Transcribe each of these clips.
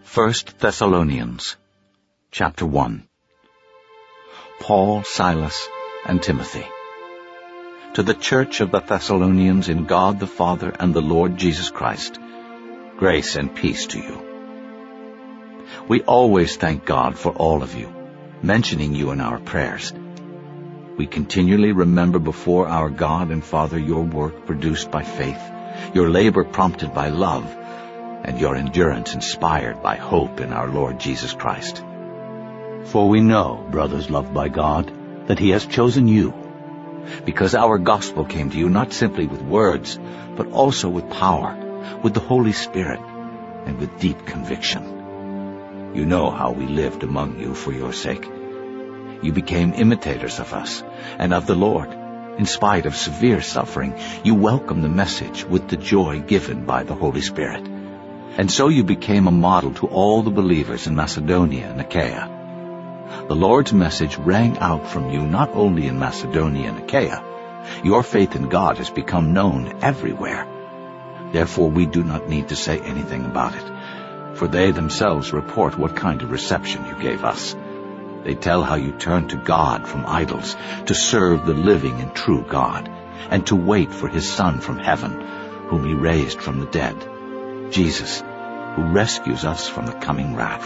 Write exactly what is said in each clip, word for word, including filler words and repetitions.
First Thessalonians, chapter one. Paul, Silas, and Timothy. To the church of the Thessalonians in God the Father and the Lord Jesus Christ, grace and peace to you. We always thank God for all of you, mentioning you in our prayers. We continually remember before our God and Father your work produced by faith, your labor prompted by love, and your endurance inspired by hope in our Lord Jesus Christ. For we know, brothers loved by God, that he has chosen you, because our gospel came to you not simply with words, but also with power, with the Holy Spirit, and with deep conviction. You know how we lived among you for your sake. You became imitators of us and of the Lord. In spite of severe suffering, you welcomed the message with the joy given by the Holy Spirit. And so you became a model to all the believers in Macedonia and Achaia. The Lord's message rang out from you not only in Macedonia and Achaia. Your faith in God has become known everywhere. Therefore we do not need to say anything about it, for they themselves report what kind of reception you gave us. They tell how you turned to God from idols to serve the living and true God, and to wait for his Son from heaven, whom he raised from the dead, Jesus, who rescues us from the coming wrath.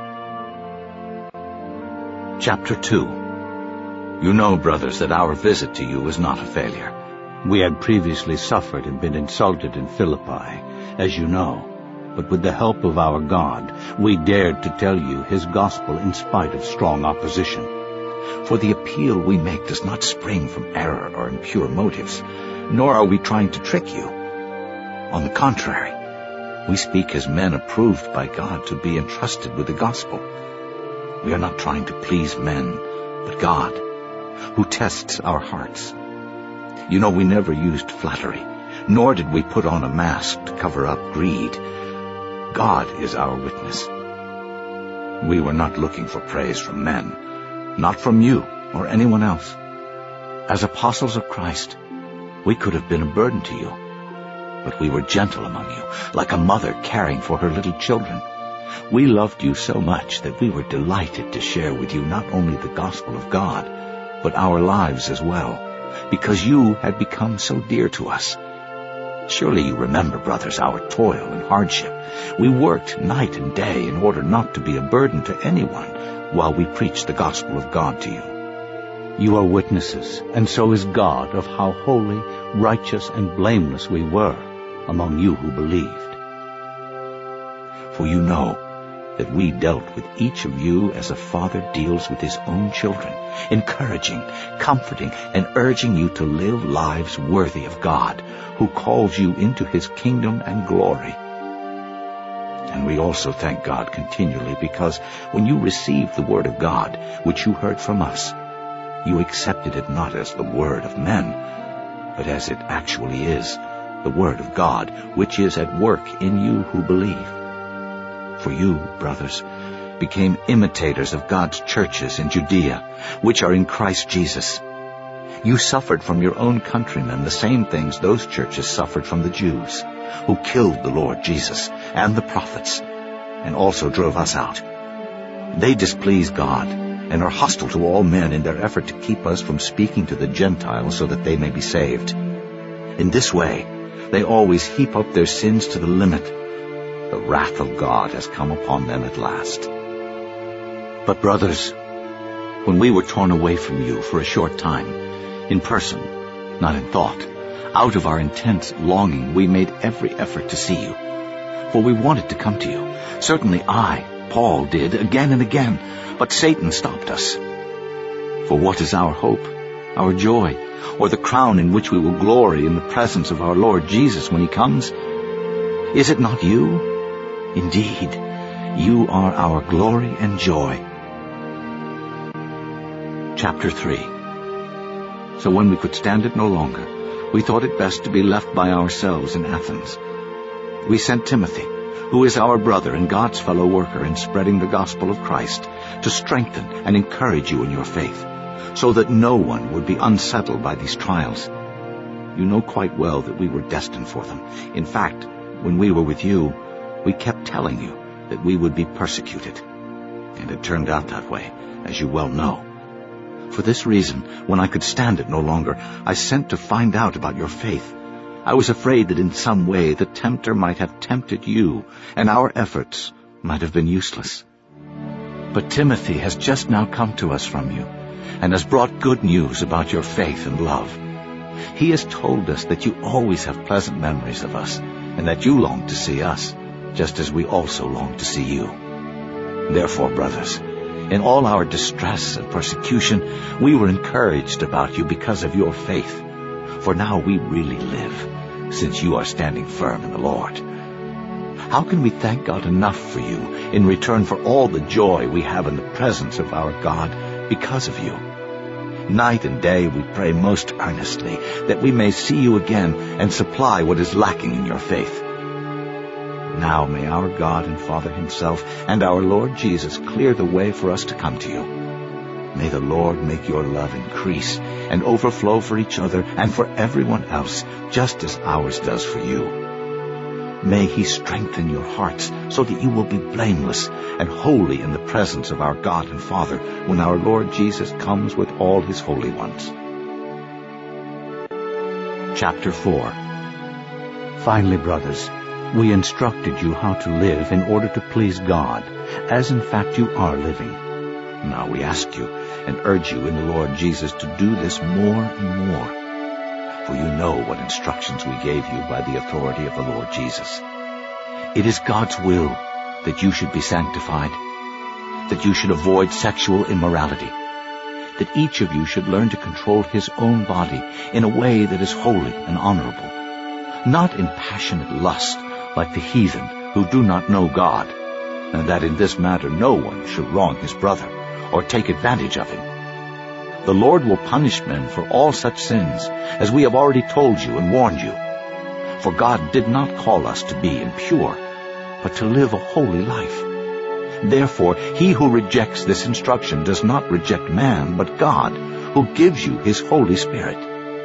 Chapter two. You know, brothers, that our visit to you was not a failure. We had previously suffered and been insulted in Philippi, as you know, but with the help of our God, we dared to tell you his gospel in spite of strong opposition. For the appeal we make does not spring from error or impure motives, nor are we trying to trick you. On the contrary, we speak as men approved by God to be entrusted with the gospel. We are not trying to please men, but God, who tests our hearts. You know, we never used flattery, nor did we put on a mask to cover up greed. God is our witness. We were not looking for praise from men, not from you or anyone else. As apostles of Christ, we could have been a burden to you. But we were gentle among you, like a mother caring for her little children. We loved you so much that we were delighted to share with you not only the gospel of God, but our lives as well, because you had become so dear to us. Surely you remember, brothers, our toil and hardship. We worked night and day in order not to be a burden to anyone while we preached the gospel of God to you. You are witnesses, and so is God, of how holy, righteous, and blameless we were among you who believed. For you know that we dealt with each of you as a father deals with his own children, encouraging, comforting, and urging you to live lives worthy of God, who calls you into his kingdom and glory. And we also thank God continually, because when you received the word of God, which you heard from us, you accepted it not as the word of men, but as it actually is, the word of God, which is at work in you who believe. For you, brothers, became imitators of God's churches in Judea, which are in Christ Jesus. You suffered from your own countrymen the same things those churches suffered from the Jews, who killed the Lord Jesus and the prophets, and also drove us out. They displease God and are hostile to all men in their effort to keep us from speaking to the Gentiles so that they may be saved. In this way, they always heap up their sins to the limit. The wrath of God has come upon them at last. But brothers, when we were torn away from you for a short time, in person, not in thought, out of our intense longing we made every effort to see you. For we wanted to come to you. Certainly I, Paul, did again and again, but Satan stopped us. For what is our hope, our joy, or the crown in which we will glory in the presence of our Lord Jesus when he comes? Is it not you? Indeed, you are our glory and joy. Chapter three. So when we could stand it no longer, we thought it best to be left by ourselves in Athens. We sent Timothy, who is our brother and God's fellow worker in spreading the gospel of Christ, to strengthen and encourage you in your faith, so that no one would be unsettled by these trials. You know quite well that we were destined for them. In fact, when we were with you, we kept telling you that we would be persecuted. And it turned out that way, as you well know. For this reason, when I could stand it no longer, I sent to find out about your faith. I was afraid that in some way the tempter might have tempted you, and our efforts might have been useless. But Timothy has just now come to us from you, and has brought good news about your faith and love. He has told us that you always have pleasant memories of us, and that you long to see us, just as we also long to see you. Therefore, brothers, in all our distress and persecution, we were encouraged about you because of your faith. For now we really live, since you are standing firm in the Lord. How can we thank God enough for you in return for all the joy we have in the presence of our God because of you? Night and day we pray most earnestly that we may see you again and supply what is lacking in your faith. Now may our God and Father himself and our Lord Jesus clear the way for us to come to you. May the Lord make your love increase and overflow for each other and for everyone else, just as ours does for you. May he strengthen your hearts so that you will be blameless and holy in the presence of our God and Father when our Lord Jesus comes with all his holy ones. Chapter four. Finally, brothers, we instructed you how to live in order to please God, as in fact you are living. Now we ask you and urge you in the Lord Jesus to do this more and more. For you know what instructions we gave you by the authority of the Lord Jesus. It is God's will that you should be sanctified, that you should avoid sexual immorality, that each of you should learn to control his own body in a way that is holy and honorable, not in passionate lust like the heathen who do not know God, and that in this matter no one should wrong his brother or take advantage of him. The Lord will punish men for all such sins, as we have already told you and warned you. For God did not call us to be impure, but to live a holy life. Therefore, he who rejects this instruction does not reject man, but God, who gives you his Holy Spirit.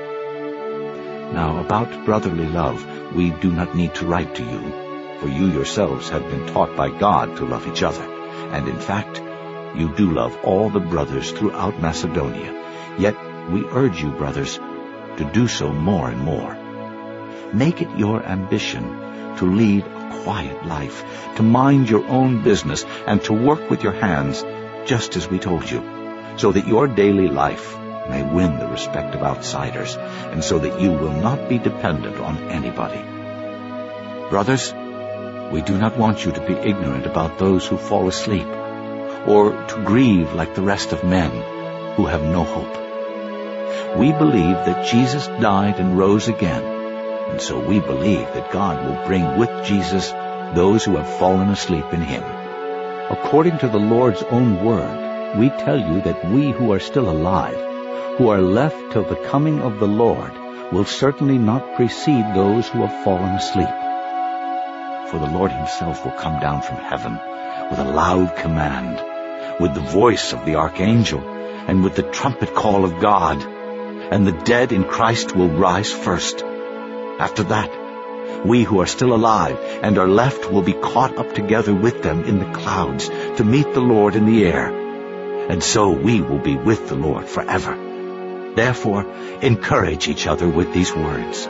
Now, about brotherly love, we do not need to write to you, for you yourselves have been taught by God to love each other, and in fact, you do love all the brothers throughout Macedonia. Yet we urge you, brothers, to do so more and more. Make it your ambition to lead a quiet life, to mind your own business, and to work with your hands, just as we told you, so that your daily life may win the respect of outsiders, and so that you will not be dependent on anybody. Brothers, we do not want you to be ignorant about those who fall asleep, or to grieve like the rest of men who have no hope. We believe that Jesus died and rose again, and so we believe that God will bring with Jesus those who have fallen asleep in him. According to the Lord's own word, we tell you that we who are still alive, who are left till the coming of the Lord, will certainly not precede those who have fallen asleep. For the Lord himself will come down from heaven with a loud command, with the voice of the archangel, and with the trumpet call of God, and the dead in Christ will rise first. After that, we who are still alive and are left will be caught up together with them in the clouds to meet the Lord in the air, and so we will be with the Lord forever. Therefore, encourage each other with these words.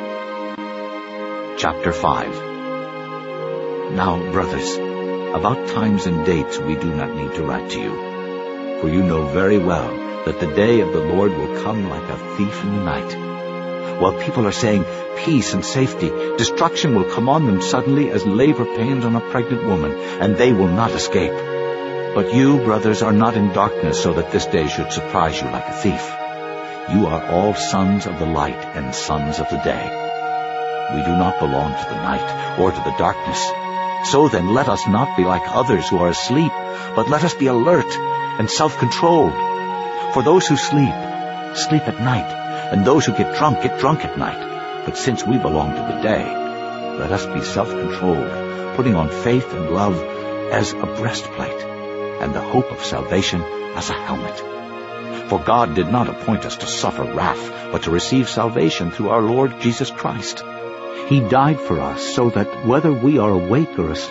Chapter five. Now, brothers, about times and dates we do not need to write to you, for you know very well that the day of the Lord will come like a thief in the night. While people are saying peace and safety, destruction will come on them suddenly as labor pains on a pregnant woman, and they will not escape. But you, brothers, are not in darkness so that this day should surprise you like a thief. You are all sons of the light and sons of the day. We do not belong to the night or to the darkness. So then let us not be like others who are asleep, but let us be alert and self-controlled. For those who sleep, sleep at night, and those who get drunk, get drunk at night. But since we belong to the day, let us be self-controlled, putting on faith and love as a breastplate, and the hope of salvation as a helmet. For God did not appoint us to suffer wrath, but to receive salvation through our Lord Jesus Christ. He died for us so that whether we are awake or asleep,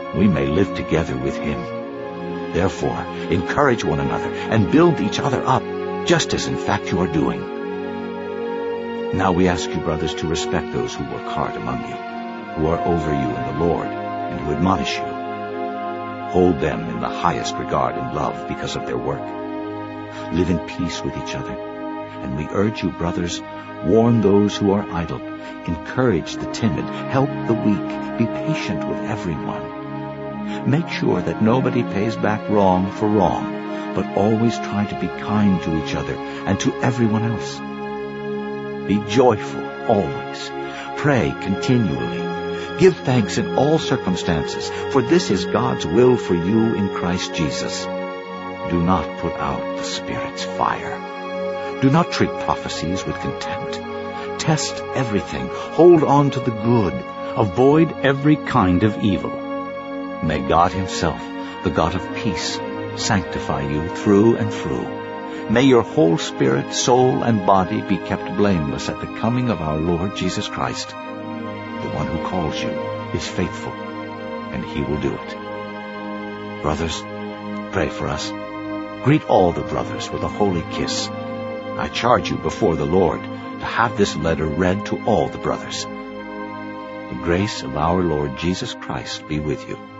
we may live together with him. Therefore, encourage one another and build each other up, just as in fact you are doing. Now we ask you, brothers, to respect those who work hard among you, who are over you in the Lord, and who admonish you. Hold them in the highest regard and love because of their work. Live in peace with each other. And we urge you, brothers, warn those who are idle, encourage the timid, help the weak, be patient with everyone. Make sure that nobody pays back wrong for wrong, but always try to be kind to each other and to everyone else. Be joyful always. Pray continually. Give thanks in all circumstances, for this is God's will for you in Christ Jesus. Do not put out the Spirit's fire. Do not treat prophecies with contempt. Test everything. Hold on to the good. Avoid every kind of evil. May God himself, the God of peace, sanctify you through and through. May your whole spirit, soul, and body be kept blameless at the coming of our Lord Jesus Christ. The one who calls you is faithful, and he will do it. Brothers, pray for us. Greet all the brothers with a holy kiss. I charge you before the Lord to have this letter read to all the brothers. The grace of our Lord Jesus Christ be with you.